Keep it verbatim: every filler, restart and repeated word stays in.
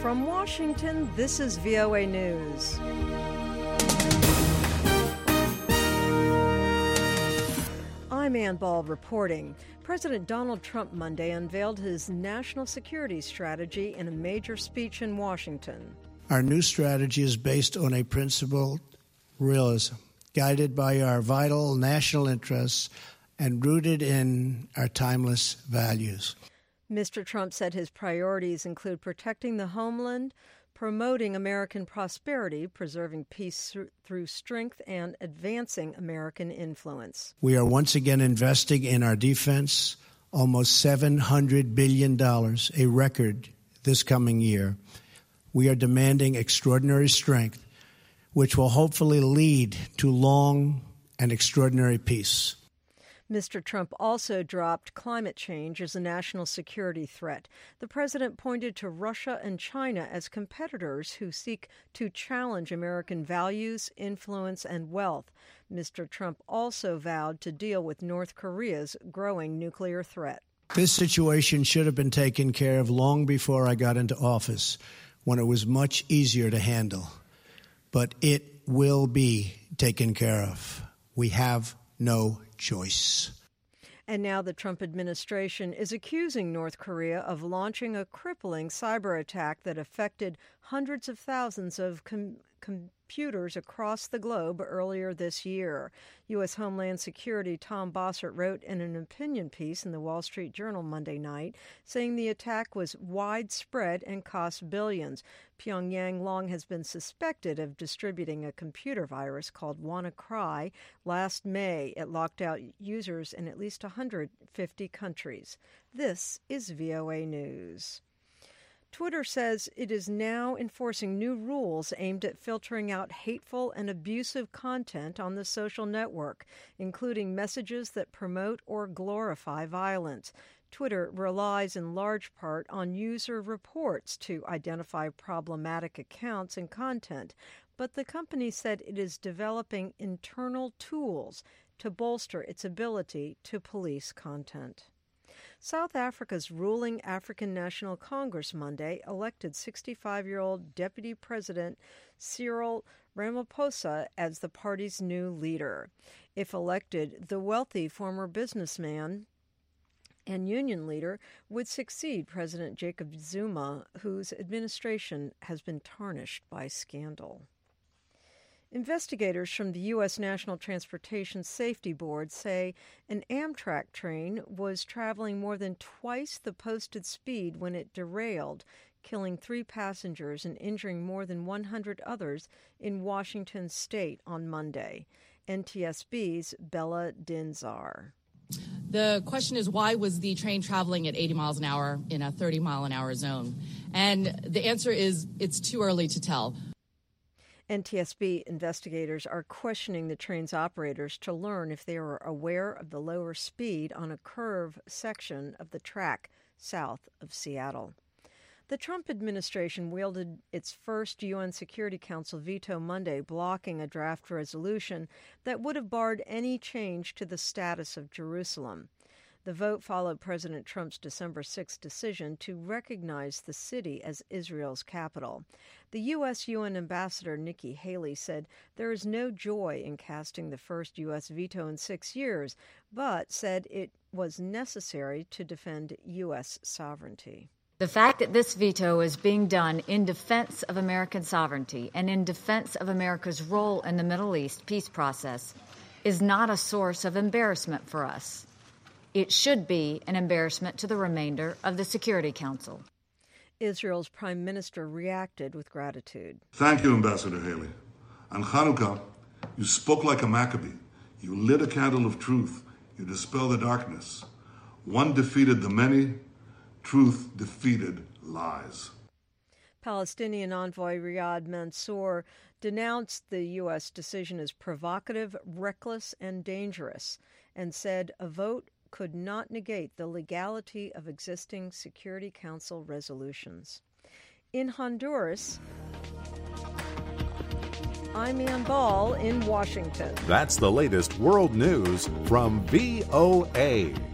From Washington, this is V O A News. I'm Ann Ball reporting. President Donald Trump Monday unveiled his national security strategy in a major speech in Washington. Our new strategy is based on a principled realism, guided by our vital national interests and rooted in our timeless values. Mister Trump said his priorities include protecting the homeland, promoting American prosperity, preserving peace through strength, and advancing American influence. We are once again investing in our defense, almost seven hundred billion dollars, a record this coming year. We are demanding extraordinary strength, which will hopefully lead to long and extraordinary peace. Mister Trump also dropped climate change as a national security threat. The president pointed to Russia and China as competitors who seek to challenge American values, influence, and wealth. Mister Trump also vowed to deal with North Korea's growing nuclear threat. This situation should have been taken care of long before I got into office, when it was much easier to handle. But it will be taken care of. We have no choice. And now the Trump administration is accusing North Korea of launching a crippling cyber attack that affected hundreds of thousands of com- computers across the globe earlier this year. U S. Homeland Security Tom Bossert wrote in an opinion piece in the Wall Street Journal Monday night, saying the attack was widespread and cost billions. Pyongyang long has been suspected of distributing a computer virus called WannaCry. Last May, it locked out users in at least one hundred fifty countries. This is V O A News. Twitter says it is now enforcing new rules aimed at filtering out hateful and abusive content on the social network, including messages that promote or glorify violence. Twitter relies in large part on user reports to identify problematic accounts and content, but the company said it is developing internal tools to bolster its ability to police content. South Africa's ruling African National Congress Monday elected sixty-five-year-old Deputy President Cyril Ramaphosa as the party's new leader. If elected, the wealthy former businessman and union leader would succeed President Jacob Zuma, whose administration has been tarnished by scandal. Investigators from the U S. National Transportation Safety Board say an Amtrak train was traveling more than twice the posted speed when it derailed, killing three passengers and injuring more than one hundred others in Washington state on Monday. N T S B's Bella Dinzar. The question is, why was the train traveling at eighty miles an hour in a thirty mile an hour zone? And the answer is, it's too early to tell. N T S B investigators are questioning the train's operators to learn if they are aware of the lower speed on a curve section of the track south of Seattle. The Trump administration wielded its first U N Security Council veto Monday, blocking a draft resolution that would have barred any change to the status of Jerusalem. The vote followed President Trump's December sixth decision to recognize the city as Israel's capital. The U S. U N Ambassador Nikki Haley said there is no joy in casting the first U S veto in six years, but said it was necessary to defend U S sovereignty. The fact that this veto is being done in defense of American sovereignty and in defense of America's role in the Middle East peace process is not a source of embarrassment for us. It should be an embarrassment to the remainder of the Security Council. Israel's prime minister reacted with gratitude. Thank you, Ambassador Haley. On Hanukkah, you spoke like a Maccabee. You lit a candle of truth. You dispelled the darkness. One defeated the many. Truth defeated lies. Palestinian envoy Riyad Mansour denounced the U S decision as provocative, reckless, and dangerous, and said a vote could not negate the legality of existing Security Council resolutions. In Honduras, I'm Ann Ball in Washington. That's the latest world news from V O A.